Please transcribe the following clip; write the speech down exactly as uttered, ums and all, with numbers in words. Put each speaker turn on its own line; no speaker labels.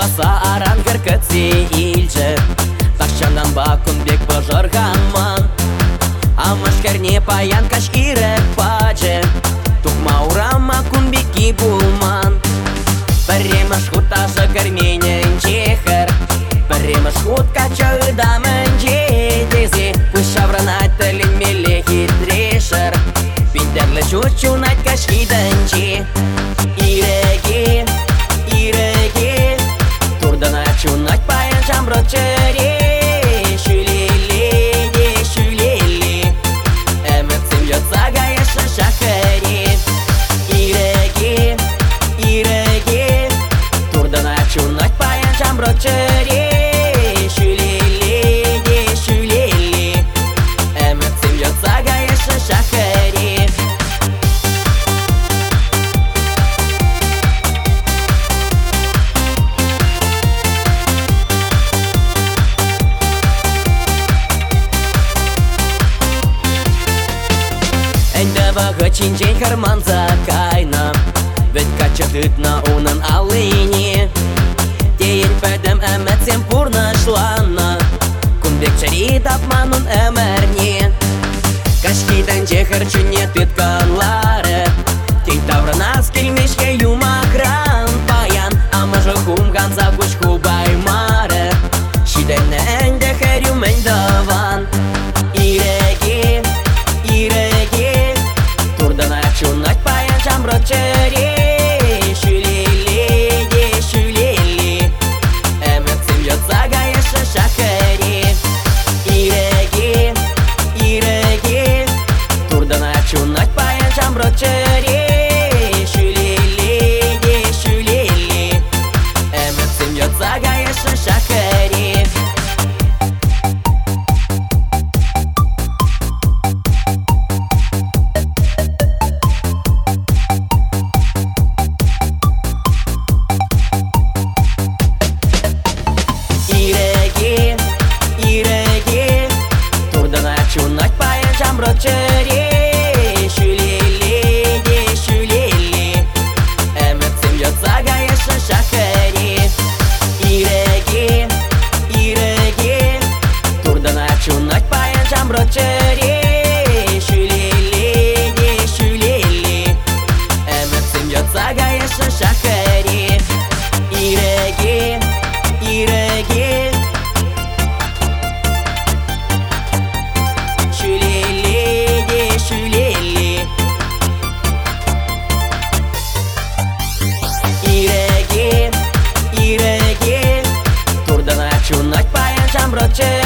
сааран гыркытсе илже, тахчандан бакун бек пожар хаман. Амашкарне паян каш ирек падже, тухма урама кунбеки булман. Паремаш хуташа карменен чехар, паремаш хут кача дамен джедези, пышавранать талин мелехи трешер, пиндерле чучунать каш иданчи. Иреги, иреги, турдана чунать паян чамброчери. Broceri, shulili, shulili, emotsim yotsaga yesha shachari. Эндава гачинчей харман закайна, ведь качатыт на унан алыни. Тейн педем эмetsем пурнашлана, кунбек чарит апманун эмерни. Кашкидан чехар чуне тытканлары, тей тавранас кельмешке юмакран паян, амажа хумган закуш хубаймары, шиден энде херю мендаван. Иреги, иреги, турдана чунать паян чамброчери. Чунать паян чамброчери, shulili, shulili, emotsim yotsaga yesha shachari. Иреги, иреги, турдана чунать паян чамброчери. Чунать паян чамброчери, shulili, shulili, emotsim yotsaga yesha shachari. Иреги, иреги, shulili, shulili, иреги, иреги, турдана чунать паян чамброчери.